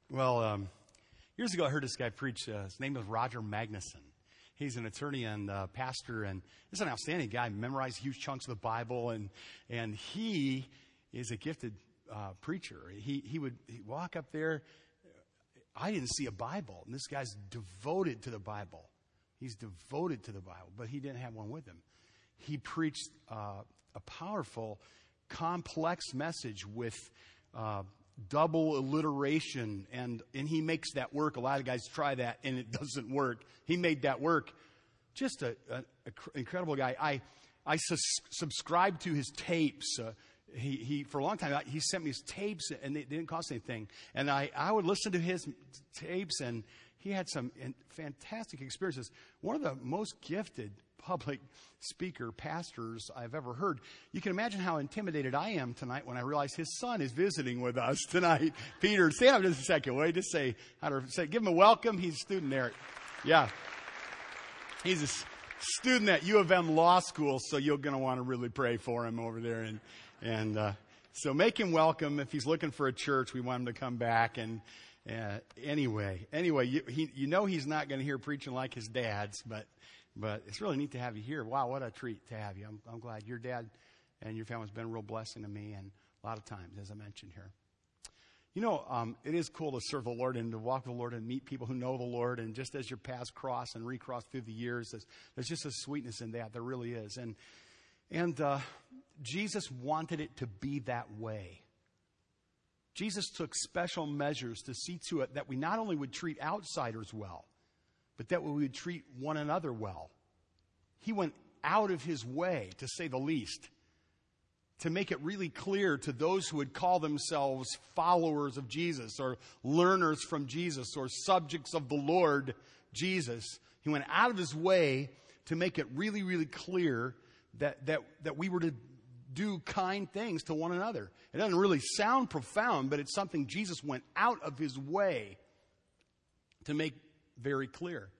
Years ago I heard this guy preach. His name was Roger Magnuson. He's an attorney and pastor, and he's an outstanding guy. Memorized huge chunks of the Bible, and he is a gifted preacher. He'd walk up there. I didn't see a Bible, and this guy's devoted to the Bible. He's devoted to the Bible, but he didn't have one with him. He preached a powerful, complex message with double alliteration, and he makes that work. A lot of guys try that, and it doesn't work. He made that work. Just an incredible guy. I subscribed to his tapes. He for a long time, he sent me his tapes, and they didn't cost anything. And I would listen to his tapes, and he had some fantastic experiences. One of the most gifted public speaker pastors I've ever heard. You can imagine how intimidated I am tonight when I realize his son is visiting with us tonight. Peter, stand up just a second. Wait, just say, give him a welcome. He's a student there. Yeah. He's a student at U of M Law School, so you're going to want to really pray for him over there. And so make him welcome. If he's looking for a church, we want him to come back. And anyway, you know he's not going to hear preaching like his dad's, but it's really neat to have you here. Wow, what a treat to have you. I'm glad your dad and your family's been a real blessing to me, and a lot of times, as I mentioned here. You know, it is cool to serve the Lord and to walk with the Lord and meet people who know the Lord. And just as your paths cross and recross through the years, there's just a sweetness in that. There really is. And Jesus wanted it to be that way. Jesus took special measures to see to it that we not only would treat outsiders well, but that we would treat one another well. He went out of his way, to say the least, to make it really clear to those who would call themselves followers of Jesus or learners from Jesus or subjects of the Lord Jesus. He went out of his way to make it really, really clear that we were to do kind things to one another. It doesn't really sound profound, but it's something Jesus went out of his way to make very clear.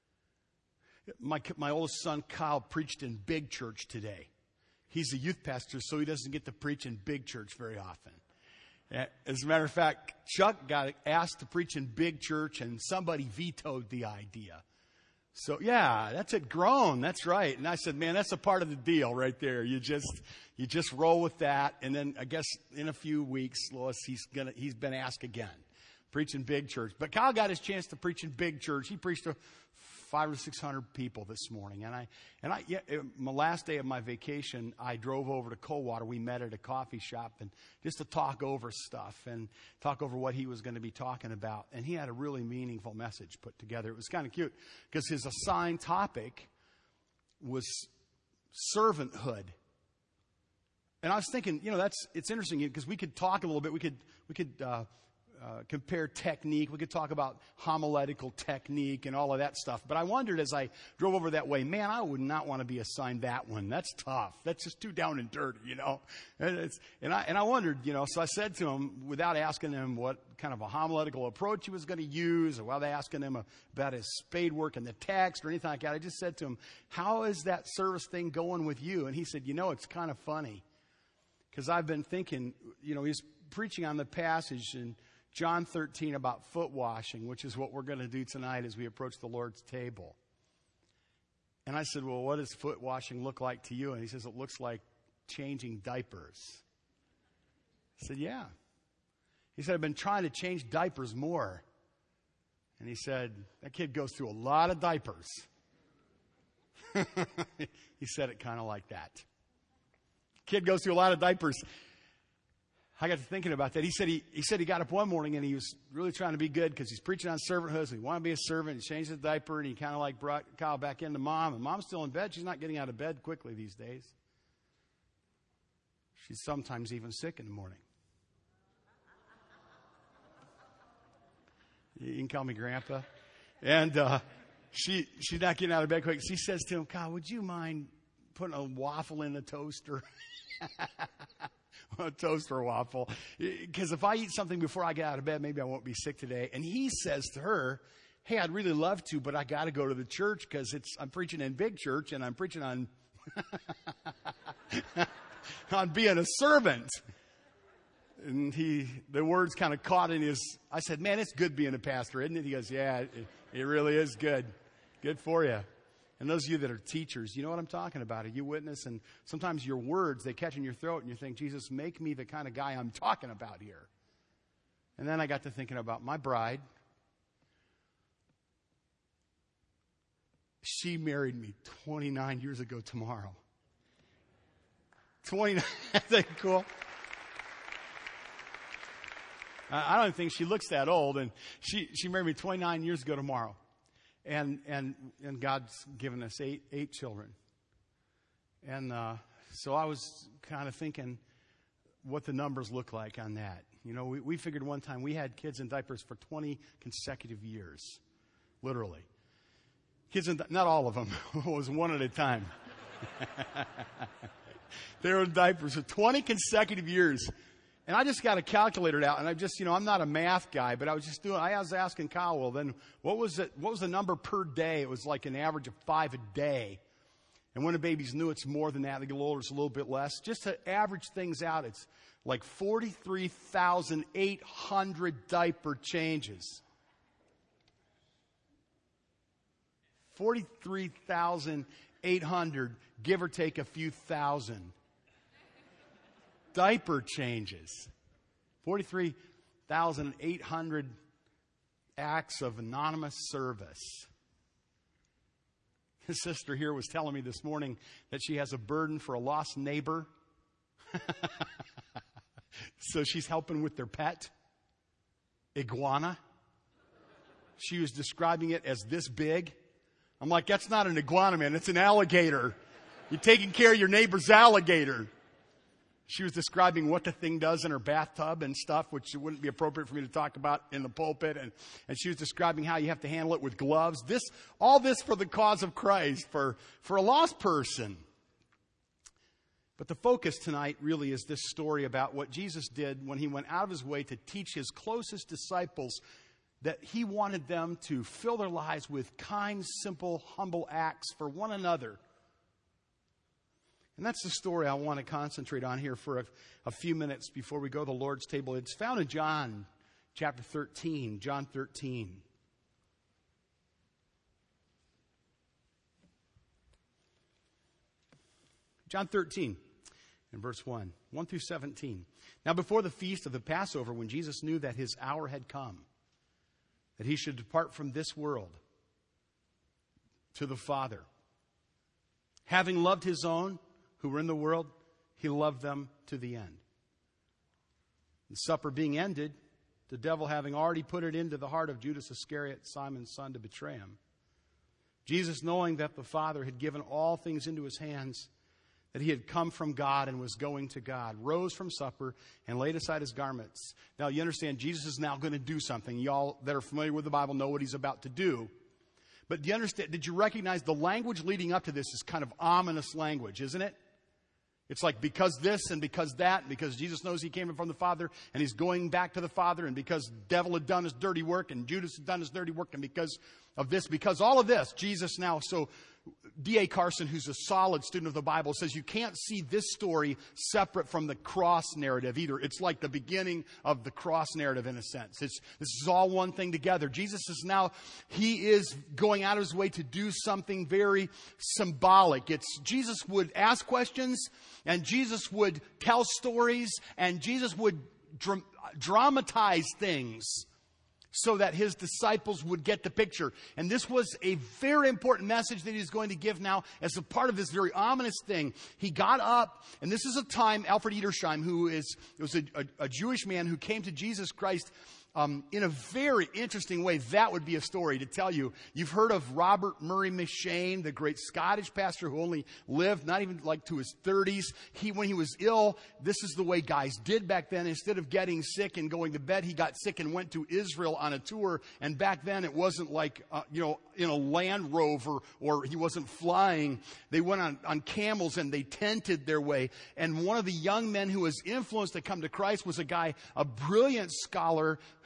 My oldest son, Kyle, preached in big church today. He's a youth pastor, so he doesn't get to preach in big church very often. As a matter of fact, Chuck got asked to preach in big church, and somebody vetoed the idea. So, yeah, that's it, grown, that's right. And I said, man, that's a part of the deal right there. You just roll with that, and then I guess in a few weeks, Lois, he's been asked again. Preach in big church. But Kyle got his chance to preach in big church. He preached to 500 or 600 people this morning. And my last day of my vacation, I drove over to Coldwater. We met at a coffee shop and just to talk over stuff and talk over what he was going to be talking about. And he had a really meaningful message put together. It was kind of cute because his assigned topic was servanthood. And I was thinking, it's interesting because we could talk a little bit. We could compare technique. We could talk about homiletical technique and all of that stuff. But I wondered as I drove over that way, man, I would not want to be assigned that one. That's tough. That's just too down and dirty, And I wondered, so I said to him, without asking him what kind of a homiletical approach he was going to use, or without asking him about his spade work in the text or anything like that, I just said to him, how is that service thing going with you? And he said, it's kind of funny. Because I've been thinking, he's preaching on the passage in John 13 about foot washing, which is what we're going to do tonight as we approach the Lord's table. And I said, well, what does foot washing look like to you? And he says, it looks like changing diapers. I said, yeah. He said, I've been trying to change diapers more. And he said, that kid goes through a lot of diapers. He said it kind of like that. Kid goes through a lot of diapers. I got to thinking about that. He said he got up one morning and he was really trying to be good because he's preaching on servanthood. So he wanted to be a servant. He changed his diaper and he kind of like brought Kyle back into mom. And mom's still in bed. She's not getting out of bed quickly these days. She's sometimes even sick in the morning. You can call me Grandpa. And she's not getting out of bed quick. She says to him, Kyle, would you mind putting a waffle in the toaster? A toast or a waffle. Because if I eat something before I get out of bed, maybe I won't be sick today. And he says to her, hey, I'd really love to, but I got to go to the church because I'm preaching in big church and I'm preaching on on being a servant. And the words kind of caught in his, I said, man, it's good being a pastor, isn't it? He goes, yeah, it really is good. Good for you. And those of you that are teachers, you know what I'm talking about. You witness, and sometimes your words, they catch in your throat, and you think, Jesus, make me the kind of guy I'm talking about here. And then I got to thinking about my bride. She married me 29 years ago tomorrow. 29, isn't that cool? I don't think she looks that old, and she married me 29 years ago tomorrow. And God's given us eight children. And so I was kind of thinking what the numbers look like on that. You know, we figured one time we had kids in diapers for 20 consecutive years, literally. Kids not all of them. It was one at a time. They were in diapers for 20 consecutive years. And I just got a calculator out, and I just, I'm not a math guy, but I was asking Kyle, well, then what was the number per day? It was like an average of 5 a day. And when the babies knew it's more than that, they get a little older, it's a little bit less. Just to average things out, it's like 43,800 diaper changes. 43,800, give or take a few thousand. Diaper changes. 43,800 acts of anonymous service. His sister here was telling me this morning that she has a burden for a lost neighbor. So she's helping with their pet, iguana. She was describing it as this big. I'm like, that's not an iguana, man. It's an alligator. You're taking care of your neighbor's alligator. She was describing what the thing does in her bathtub and stuff, which it wouldn't be appropriate for me to talk about in the pulpit. And she was describing how you have to handle it with gloves. All this for the cause of Christ, for a lost person. But the focus tonight really is this story about what Jesus did when he went out of his way to teach his closest disciples that he wanted them to fill their lives with kind, simple, humble acts for one another. And that's the story I want to concentrate on here for a few minutes before we go to the Lord's table. It's found in John chapter 13, John 13. John 13, in verse 1 through 17. Now before the feast of the Passover, when Jesus knew that his hour had come, that he should depart from this world to the Father, having loved his own who were in the world, he loved them to the end. The supper being ended, the devil having already put it into the heart of Judas Iscariot, Simon's son, to betray him, Jesus, knowing that the Father had given all things into his hands, that he had come from God and was going to God, rose from supper and laid aside his garments. Now, you understand, Jesus is now going to do something. Y'all that are familiar with the Bible know what he's about to do. But do you understand, did you recognize the language leading up to this is kind of ominous language, isn't it? It's like because this and because that, and because Jesus knows he came from the Father and he's going back to the Father, and because the devil had done his dirty work and Judas had done his dirty work, and because of this, because all of this, Jesus now, so D.A. Carson, who's a solid student of the Bible, says you can't see this story separate from the cross narrative either. It's like the beginning of the cross narrative in a sense. This is all one thing together. Jesus is now, he is going out of his way to do something very symbolic. Jesus would ask questions, and Jesus would tell stories, and Jesus would dramatize things so that his disciples would get the picture. And this was a very important message that he's going to give now as a part of this very ominous thing. He got up, and this is a time, Alfred Edersheim, who was a Jewish man who came to Jesus Christ in a very interesting way. That would be a story to tell you. You've heard of Robert Murray M'Cheyne, the great Scottish pastor who only lived not even like to his 30s. When he was ill, this is the way guys did back then. Instead of getting sick and going to bed, he got sick and went to Israel on a tour. And back then it wasn't like, in a Land Rover, or he wasn't flying. They went on camels and they tented their way. And one of the young men who was influenced to come to Christ was a brilliant scholar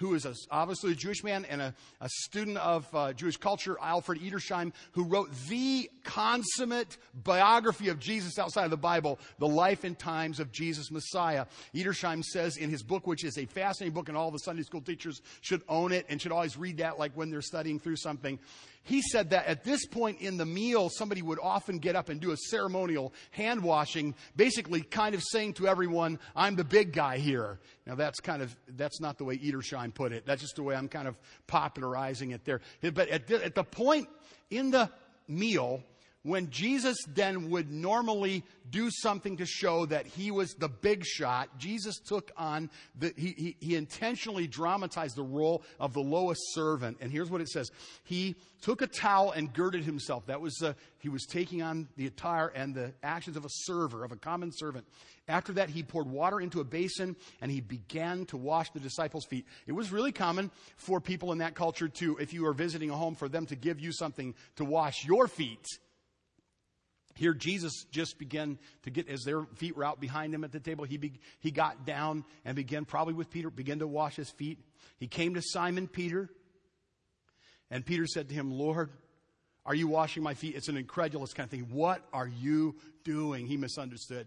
who is obviously a Jewish man and a student of Jewish culture, Alfred Edersheim, who wrote the consummate biography of Jesus outside of the Bible, The Life and Times of Jesus Messiah. Edersheim says in his book, which is a fascinating book, and all the Sunday school teachers should own it and should always read that like when they're studying through something. He said that at this point in the meal, somebody would often get up and do a ceremonial hand washing, basically kind of saying to everyone, I'm the big guy here. Now that's not the way Edersheim put it. That's just the way I'm kind of popularizing it there. But at the point in the meal, when Jesus then would normally do something to show that he was the big shot, Jesus took on he intentionally dramatized the role of the lowest servant. And here's what it says. He took a towel and girded himself. That was, he was taking on the attire and the actions of a server, of a common servant. After that, he poured water into a basin and he began to wash the disciples' feet. It was really common for people in that culture to, if you were visiting a home, for them to give you something to wash your feet. Here, Jesus just began to get, as their feet were out behind him at the table, he got down and began, probably with Peter, began to wash his feet. He came to Simon Peter, and Peter said to him, Lord, are you washing my feet? It's an incredulous kind of thing. What are you doing? He misunderstood.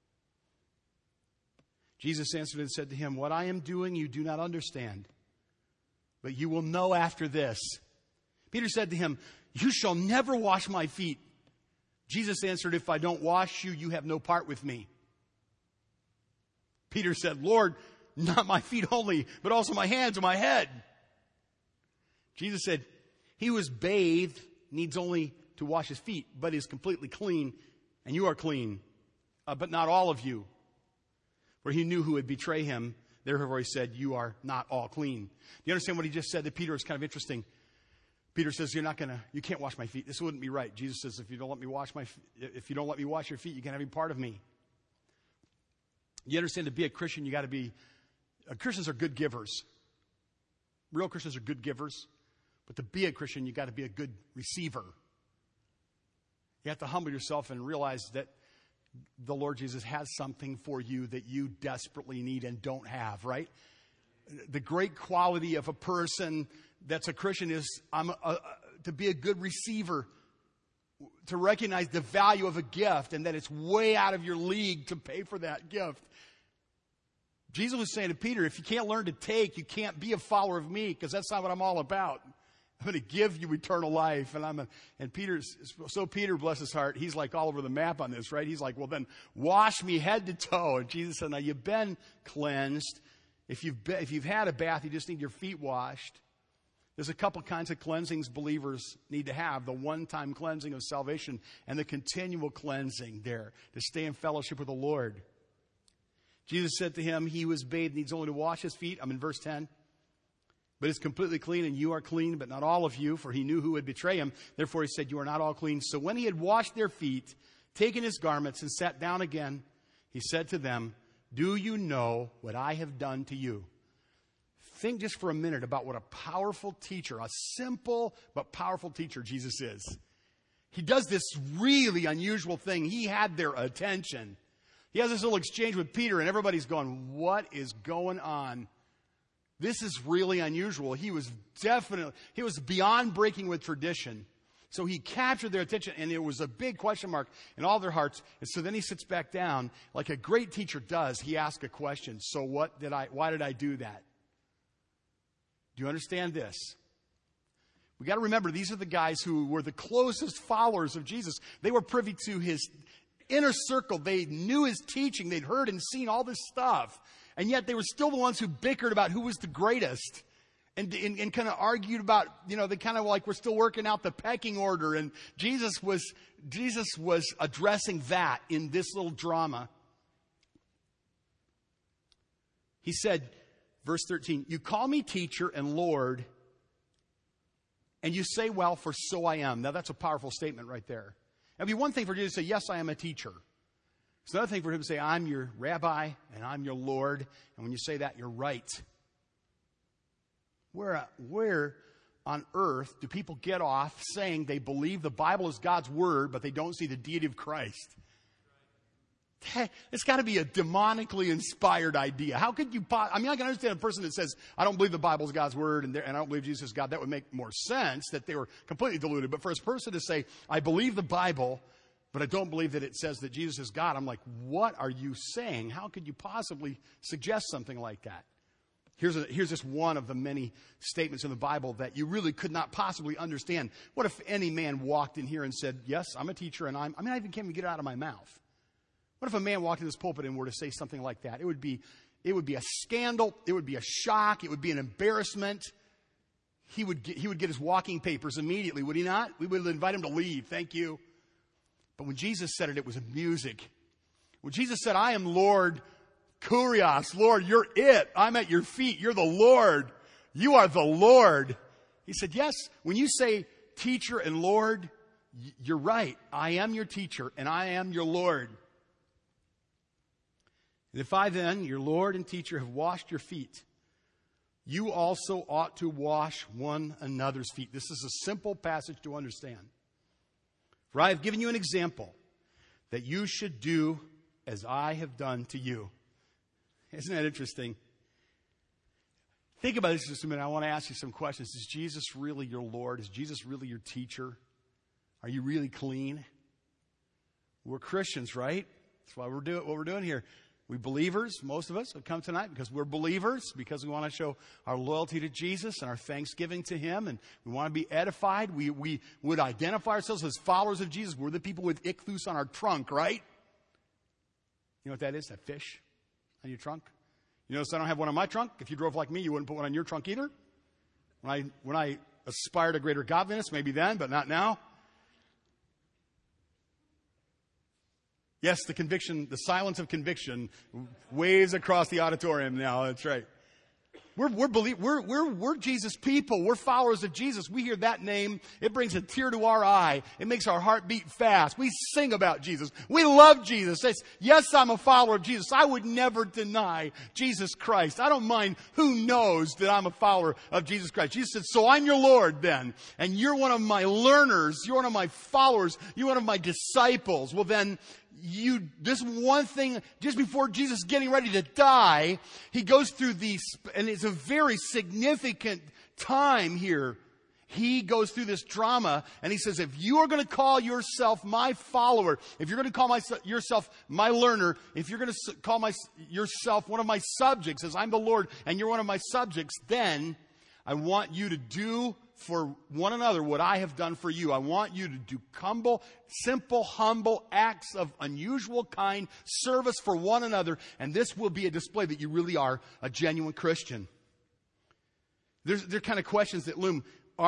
Jesus answered and said to him, what I am doing you do not understand, but you will know after this. Peter said to him, you shall never wash my feet. Jesus answered, if I don't wash you, you have no part with me. Peter said, Lord, not my feet only, but also my hands and my head. Jesus said, he who is bathed needs only to wash his feet, but is completely clean, and you are clean, but not all of you. For he knew who would betray him. Therefore he said, you are not all clean. Do you understand what he just said to Peter? It's kind of interesting. Peter says, you can't wash my feet. This wouldn't be right. Jesus says, if you don't let me wash your feet, you can't have any part of me. You understand, to be a Christian, you got to be, Christians are good givers. Real Christians are good givers. But to be a Christian, you got to be a good receiver. You have to humble yourself and realize that the Lord Jesus has something for you that you desperately need and don't have, right? The great quality of a person that's a Christian is to be a good receiver, to recognize the value of a gift and that it's way out of your league to pay for that gift. Jesus was saying to Peter, if you can't learn to take, you can't be a follower of me, because that's not what I'm all about. I'm going to give you eternal life. And Peter, bless his heart, he's like all over the map on this, right? He's like, well, then wash me head to toe. And Jesus said, now you've been cleansed. If you've had a bath, you just need your feet washed. There's a couple kinds of cleansings believers need to have. The one-time cleansing of salvation and the continual cleansing there to stay in fellowship with the Lord. Jesus said to him, he who is bathed needs only to wash his feet. I'm in verse 10. But is completely clean, and you are clean, but not all of you, for he knew who would betray him. Therefore he said, you are not all clean. So when he had washed their feet, taken his garments, and sat down again, he said to them, do you know what I have done to you? Think just for a minute about what a powerful teacher, a simple but powerful teacher Jesus is. He does this really unusual thing. He had their attention. He has this little exchange with Peter, and everybody's going, what is going on? This is really unusual. He was beyond breaking with tradition. So he captured their attention, and it was a big question mark in all their hearts. And so then he sits back down, like a great teacher does. He asks a question. So why did I do that? Do you understand this? We got to remember, these are the guys who were the closest followers of Jesus. They were privy to his inner circle. They knew his teaching. They'd heard and seen all this stuff. And yet they were still the ones who bickered about who was the greatest. And kind of argued about, they kind of like we're still working out the pecking order. And Jesus was addressing that in this little drama. He said, verse 13, you call me teacher and Lord, and you say, well, for so I am. Now that's a powerful statement right there. It'd be one thing for Jesus to say, yes, I am a teacher. It's another thing for him to say, I'm your rabbi and I'm your Lord. And when you say that, you're right. Where on earth do people get off saying they believe the Bible is God's word, but they don't see the deity of Christ? It's got to be a demonically inspired idea. How could you I can understand a person that says, I don't believe the Bible's God's word and I don't believe Jesus is God. That would make more sense, that they were completely deluded. But for a person to say, I believe the Bible, but I don't believe that it says that Jesus is God, I'm like, what are you saying? How could you possibly suggest something like that? Here's just one of the many statements in the Bible that you really could not possibly understand. What if any man walked in here and said, yes, I'm a teacher, and I even can't even get it out of my mouth. What if a man walked in this pulpit and were to say something like that? It would be a scandal. It would be a shock. It would be an embarrassment. He would get his walking papers immediately, would he not? We would invite him to leave. Thank you. But when Jesus said it, it was music. When Jesus said, I am Lord, Kurios, Lord, you're it. I'm at your feet. You're the Lord. You are the Lord. He said, yes, when you say teacher and Lord, you're right. I am your teacher and I am your Lord. And if I then, your Lord and teacher, have washed your feet, you also ought to wash one another's feet. This is a simple passage to understand. For I have given you an example that you should do as I have done to you. Isn't that interesting? Think about this just a minute. I want to ask you some questions. Is Jesus really your Lord? Is Jesus really your teacher? Are you really clean? We're Christians, right? That's why what we're doing here. We believers, most of us have come tonight because we're believers, because we want to show our loyalty to Jesus and our thanksgiving to Him, and we want to be edified. We would identify ourselves as followers of Jesus. We're the people with ichthus on our trunk, right? You know what that is? That fish on your trunk? You notice I don't have one on my trunk? If you drove like me, you wouldn't put one on your trunk either. When I aspire to greater godliness, maybe then, but not now. Yes, the conviction, the silence of conviction waves across the auditorium now. That's right. We're Jesus people. We're followers of Jesus. We hear that name. It brings a tear to our eye. It makes our heart beat fast. We sing about Jesus. We love Jesus. Yes, I'm a follower of Jesus. I would never deny Jesus Christ. I don't mind who knows that I'm a follower of Jesus Christ. Jesus said, so I'm your Lord then. And you're one of my learners. You're one of my followers. You're one of my disciples. Well then, this one thing, just before Jesus is getting ready to die, he goes through these, and it's a very significant time here. He goes through this drama, and he says, if you are going to call yourself my follower, if you're going to call yourself my learner, if you're going to call yourself one of my subjects, as I'm the Lord, and you're one of my subjects, then I want you to do for one another what I have done for you. I want you to do simple, humble acts of unusual kind, service for one another, and this will be a display that you really are a genuine Christian. There are kind of questions that loom.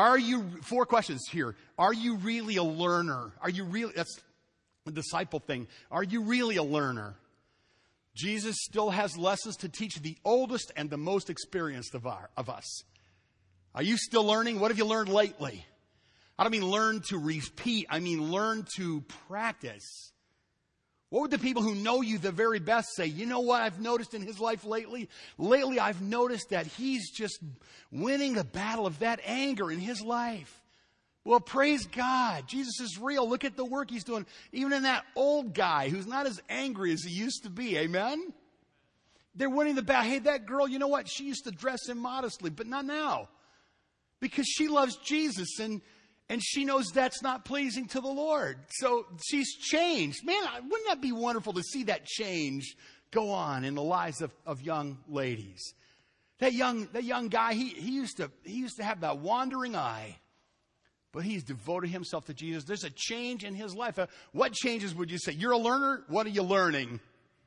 4 questions here. Are you really a learner? That's the disciple thing. Are you really a learner? Jesus still has lessons to teach the oldest and the most experienced of us. Are you still learning? What have you learned lately? I don't mean learn to repeat. I mean learn to practice. What would the people who know you the very best say? You know what I've noticed in his life lately? Lately I've noticed that he's just winning the battle of that anger in his life. Well, praise God. Jesus is real. Look at the work he's doing. Even in that old guy who's not as angry as he used to be. Amen? They're winning the battle. Hey, that girl, you know what? She used to dress immodestly, but not now. Because she loves Jesus and she knows that's not pleasing to the Lord. So she's changed. Man, wouldn't that be wonderful to see that change go on in the lives of young ladies? That young guy, he used to have that wandering eye. But he's devoted himself to Jesus. There's a change in his life. What changes would you say? You're a learner? What are you learning?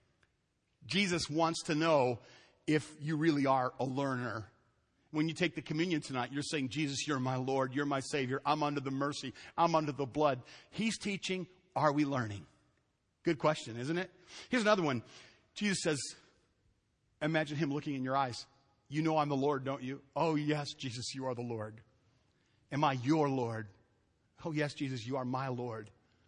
Jesus wants to know if you really are a learner. When you take the communion tonight, you're saying, Jesus, you're my Lord, you're my Savior, I'm under the mercy, I'm under the blood. He's teaching, are we learning? Good question, isn't it? Here's another one. Jesus says, imagine him looking in your eyes. You know I'm the Lord, don't you? Oh, yes, Jesus, you are the Lord. Am I your Lord? Oh, yes, Jesus, you are my Lord.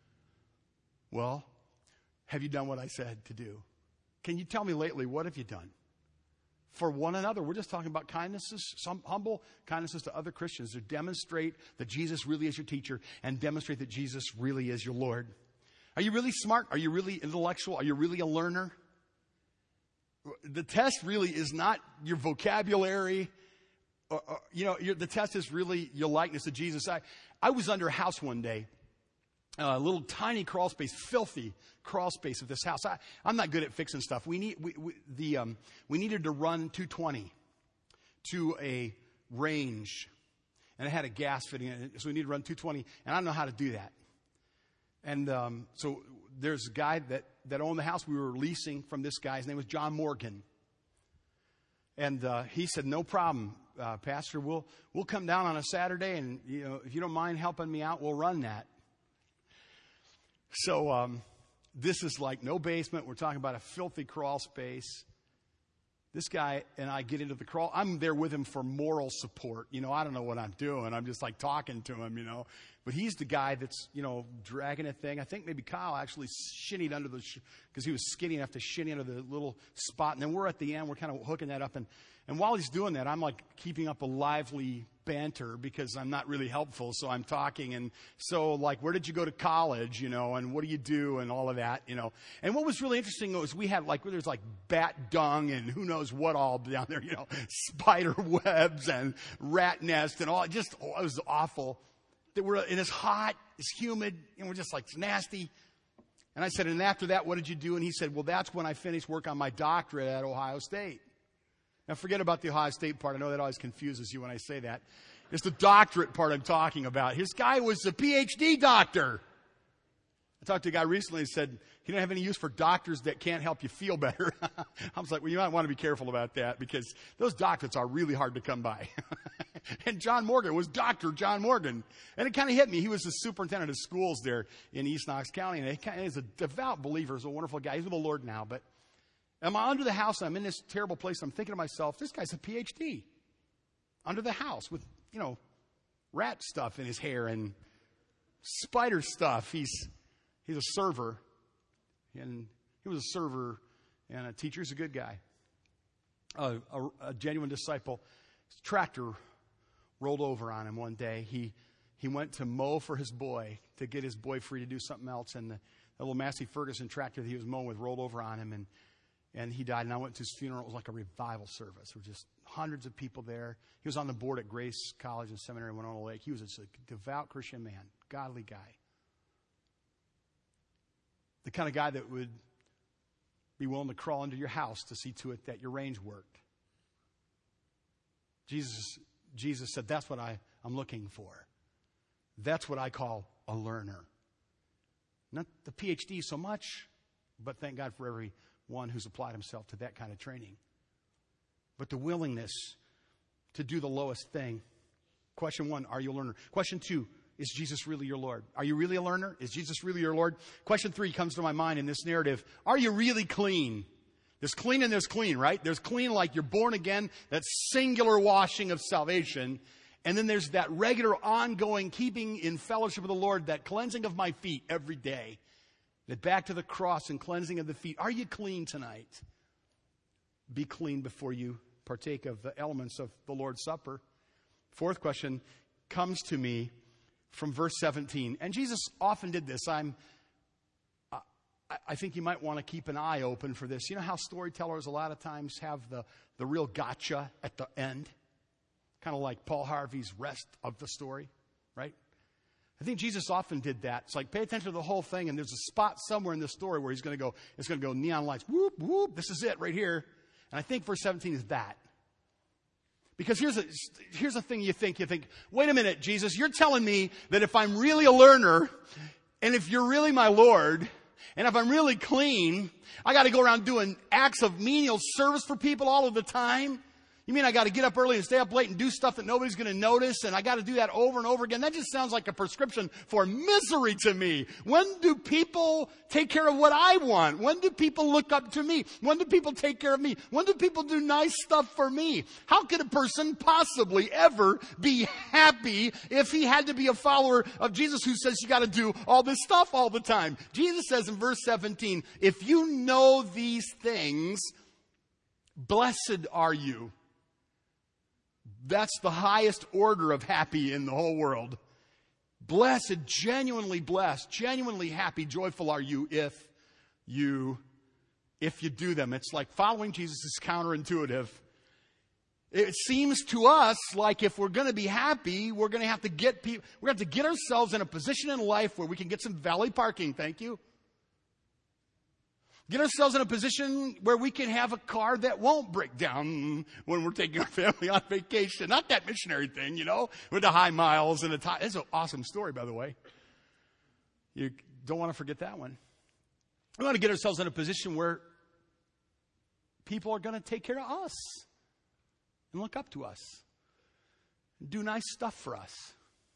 Well, have you done what I said to do? Can you tell me lately, what have you done? For one another. We're just talking about kindnesses, some humble kindnesses to other Christians to demonstrate that Jesus really is your teacher and demonstrate that Jesus really is your Lord. Are you really smart? Are you really intellectual? Are you really a learner? The test really is not your vocabulary. The test is really your likeness to Jesus. I was under a house one day, a little tiny crawl space, filthy crawl space of this house. I'm not good at fixing stuff. We needed to run 220 to a range, and it had a gas fitting in it, so we needed to run 220, and I don't know how to do that. And so there's a guy that owned the house we were leasing from this guy. His name was John Morgan. And he said, no problem, Pastor. We'll come down on a Saturday, and if you don't mind helping me out, we'll run that. So this is like no basement. We're talking about a filthy crawl space. This guy and I get into the crawl. I'm there with him for moral support. I don't know what I'm doing. I'm just like talking to him, But he's the guy that's, dragging a thing. I think maybe Kyle actually shinnied under because he was skinny enough to shinny under the little spot. And then we're at the end. We're kind of hooking that up. And while he's doing that, I'm like keeping up a lively banter because I'm not really helpful. So I'm talking. And so like, where did you go to college, and what do you do and all of that, And what was really interesting was we had there's like bat dung and who knows what all down there, spider webs and rat nests and all. It was awful. And it's hot, it's humid, and we're just like, it's nasty. And I said, and after that, what did you do? And he said, well, that's when I finished work on my doctorate at Ohio State. Now, forget about the Ohio State part. I know that always confuses you when I say that. It's the doctorate part I'm talking about. His guy was a PhD doctor. I talked to a guy recently who said he didn't have any use for doctors that can't help you feel better. I was like, well, you might want to be careful about that because those doctorates are really hard to come by. And John Morgan was Dr. John Morgan. And it kind of hit me. He was the superintendent of schools there in East Knox County. And he's a devout believer. He's a wonderful guy. He's with the Lord now. But am I under the house? I'm in this terrible place. I'm thinking to myself, this guy's a PhD. Under the house with, rat stuff in his hair and spider stuff. He's a server. And he was a server and a teacher. He's a good guy. A genuine disciple. His tractor rolled over on him one day. He went to mow for his boy to get his boy free to do something else. And the little Massey Ferguson tractor that he was mowing with rolled over on him. And he died. And I went to his funeral. It was like a revival service. There were just hundreds of people there. He was on the board at Grace College and Seminary in Winona Lake. He was a devout Christian man, godly guy. The kind of guy that would be willing to crawl into your house to see to it that your range worked. Jesus said, that's what I'm looking for. That's what I call a learner. Not the PhD so much, but thank God for everyone who's applied himself to that kind of training. But the willingness to do the lowest thing. Question 1, are you a learner? Question 2, is Jesus really your Lord? Are you really a learner? Is Jesus really your Lord? Question 3 comes to my mind in this narrative. Are you really clean? There's clean and there's clean, right? There's clean like you're born again, that singular washing of salvation. And then there's that regular ongoing keeping in fellowship with the Lord, that cleansing of my feet every day. That back to the cross and cleansing of the feet. Are you clean tonight? Be clean before you partake of the elements of the Lord's Supper. 4th question comes to me from verse 17. And Jesus often did this. I think you might want to keep an eye open for this. You know how storytellers a lot of times have the real gotcha at the end? Kind of like Paul Harvey's rest of the story, right? I think Jesus often did that. It's like, pay attention to the whole thing, and there's a spot somewhere in the story where it's going to go neon lights. Whoop, whoop, this is it right here. And I think verse 17 is that. Because here's a thing you think, wait a minute, Jesus, you're telling me that if I'm really a learner, and if you're really my Lord, and if I'm really clean, I got to go around doing acts of menial service for people all of the time? You mean I got to get up early and stay up late and do stuff that nobody's going to notice, and I got to do that over and over again? That just sounds like a prescription for misery to me. When do people take care of what I want? When do people look up to me? When do people take care of me? When do people do nice stuff for me? How could a person possibly ever be happy if he had to be a follower of Jesus who says you got to do all this stuff all the time? Jesus says in verse 17, if you know these things, blessed are you. That's the highest order of happy in the whole world. Blessed, genuinely happy, joyful are you if you do them. It's like following Jesus is counterintuitive. It seems to us like if we're going to be happy, we're going to have to get ourselves in a position in life where we can get some valet parking. Thank you. Get ourselves in a position where we can have a car that won't break down when we're taking our family on vacation. Not that missionary thing, with the high miles and the time. It's an awesome story, by the way. You don't want to forget that one. We want to get ourselves in a position where people are going to take care of us and look up to us and do nice stuff for us.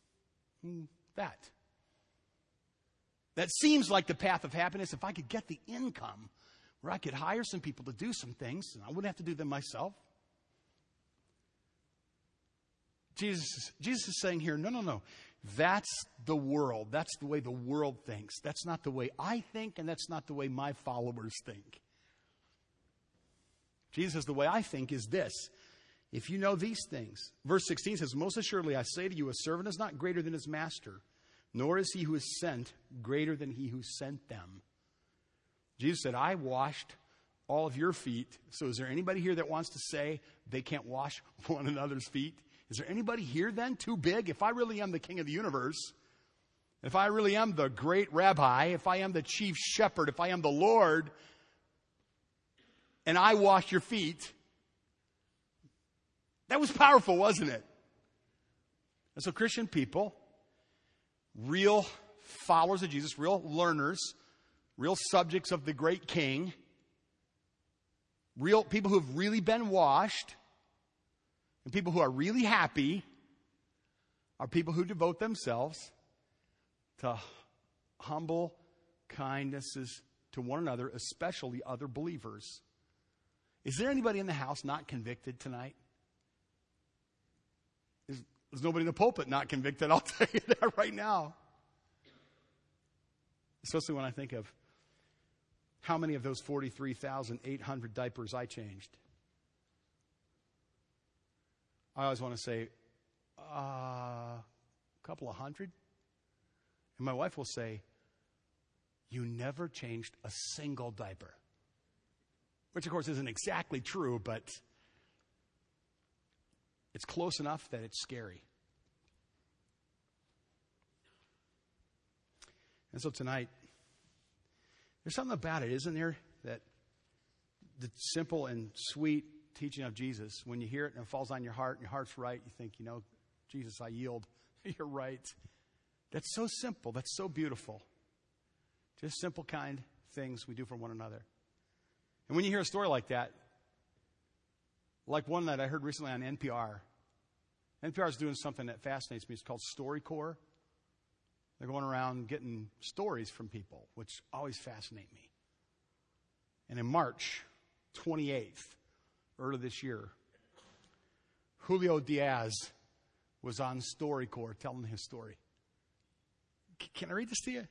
That seems like the path of happiness. If I could get the income where I could hire some people to do some things, and I wouldn't have to do them myself. Jesus is saying here, no. That's the world. That's the way the world thinks. That's not the way I think, and that's not the way my followers think. Jesus says, the way I think is this. If you know these things. Verse 16 says, most assuredly I say to you, a servant is not greater than his master, nor is he who is sent greater than he who sent them. Jesus said, I washed all of your feet. So is there anybody here that wants to say they can't wash one another's feet? Is there anybody here then too big? If I really am the king of the universe, if I really am the great rabbi, if I am the chief shepherd, if I am the Lord, and I wash your feet, that was powerful, wasn't it? And so Christian people, real followers of Jesus, real learners, real subjects of the great king, real people who have really been washed, and people who are really happy are people who devote themselves to humble kindnesses to one another, especially other believers. Is there anybody in the house not convicted tonight? There's nobody in the pulpit not convicted, I'll tell you that right now. Especially when I think of how many of those 43,800 diapers I changed. I always want to say, a couple of hundred. And my wife will say, you never changed a single diaper. Which, of course, isn't exactly true, but it's close enough that it's scary. And so tonight, there's something about it, isn't there? That the simple and sweet teaching of Jesus, when you hear it and it falls on your heart and your heart's right, you think, Jesus, I yield. You're right. That's so simple. That's so beautiful. Just simple, kind things we do for one another. And when you hear a story like that, like one that I heard recently on NPR. NPR is doing something that fascinates me. It's called StoryCorps. They're going around getting stories from people, which always fascinate me. And in March 28th, early this year, Julio Diaz was on StoryCorps telling his story. Can I read this to you?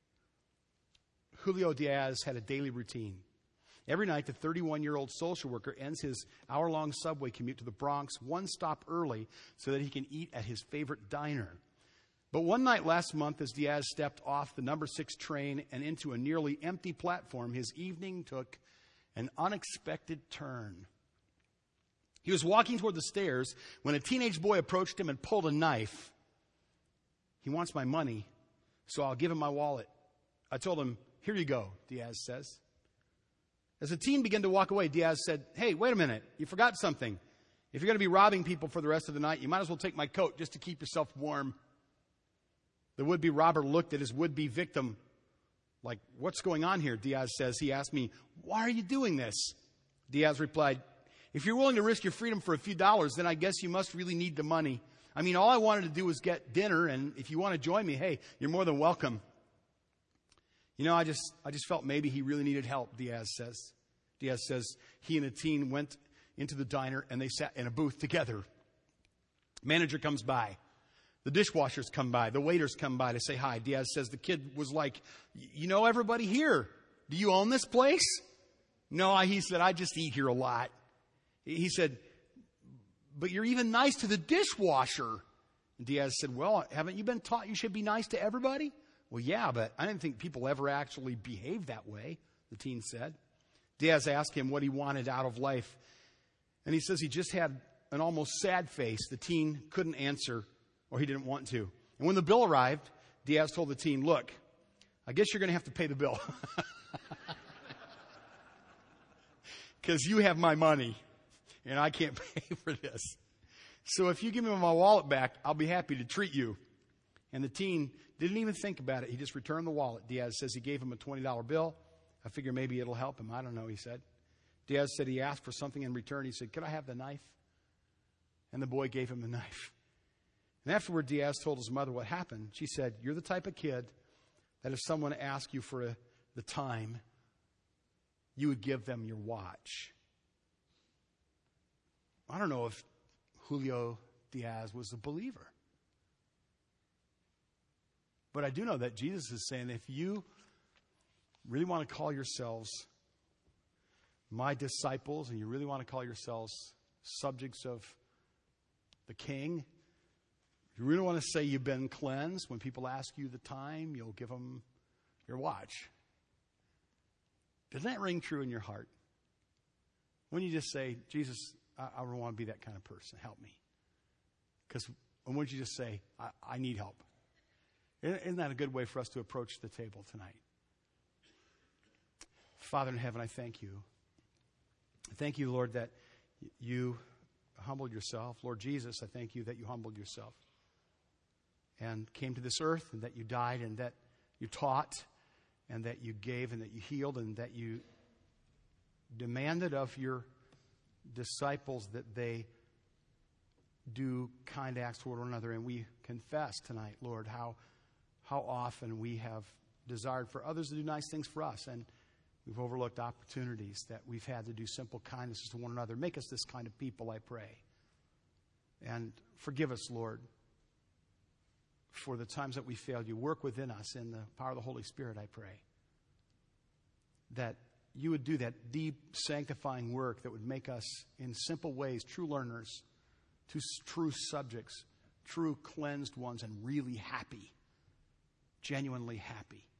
Julio Diaz had a daily routine. Every night, the 31-year-old social worker ends his hour-long subway commute to the Bronx one stop early so that he can eat at his favorite diner. But one night last month, as Diaz stepped off the number 6 train and into a nearly empty platform, his evening took an unexpected turn. He was walking toward the stairs when a teenage boy approached him and pulled a knife. He wants my money, so I'll give him my wallet. I told him, here you go, Diaz says. As the teen began to walk away, Diaz said, hey, wait a minute, you forgot something. If you're going to be robbing people for the rest of the night, you might as well take my coat just to keep yourself warm. The would-be robber looked at his would-be victim like, what's going on here, Diaz says. He asked me, why are you doing this? Diaz replied, if you're willing to risk your freedom for a few dollars, then I guess you must really need the money. I mean, all I wanted to do was get dinner, and if you want to join me, hey, you're more than welcome. I just felt maybe he really needed help, Diaz says. Diaz says he and a teen went into the diner and they sat in a booth together. Manager comes by. The dishwashers come by. The waiters come by to say hi. Diaz says the kid was like, you know everybody here. Do you own this place? No, he said, I just eat here a lot. He said, but you're even nice to the dishwasher. And Diaz said, well, haven't you been taught you should be nice to everybody? Well, yeah, but I didn't think people ever actually behave that way, the teen said. Diaz asked him what he wanted out of life. And he says he just had an almost sad face. The teen couldn't answer, or he didn't want to. And when the bill arrived, Diaz told the teen, look, I guess you're going to have to pay the bill. Because you have my money, and I can't pay for this. So if you give me my wallet back, I'll be happy to treat you. And the teen didn't even think about it. He just returned the wallet. Diaz says he gave him a $20 bill. I figure maybe it'll help him. I don't know, he said. Diaz said he asked for something in return. He said, could I have the knife? And the boy gave him the knife. And afterward, Diaz told his mother what happened. She said, you're the type of kid that if someone asked you for the time, you would give them your watch. I don't know if Julio Diaz was a believer. But I do know that Jesus is saying, if you really want to call yourselves my disciples, and you really want to call yourselves subjects of the King, if you really want to say you've been cleansed, when people ask you the time, you'll give them your watch. Doesn't that ring true in your heart? When you just say, Jesus, I don't want to be that kind of person. Help me. Because when you just say, I need help. Isn't that a good way for us to approach the table tonight? Father in heaven, I thank you. Thank you, Lord, that you humbled yourself. Lord Jesus, I thank you that you humbled yourself and came to this earth, and that you died, and that you taught, and that you gave, and that you healed, and that you demanded of your disciples that they do kind acts toward one another. And we confess tonight, Lord, how often we have desired for others to do nice things for us, and we've overlooked opportunities that we've had to do simple kindnesses to one another. Make us this kind of people, I pray. And forgive us, Lord, for the times that we failed you. Work within us in the power of the Holy Spirit, I pray. That you would do that deep sanctifying work that would make us, in simple ways, true learners, true subjects, true cleansed ones, and really happy, genuinely happy.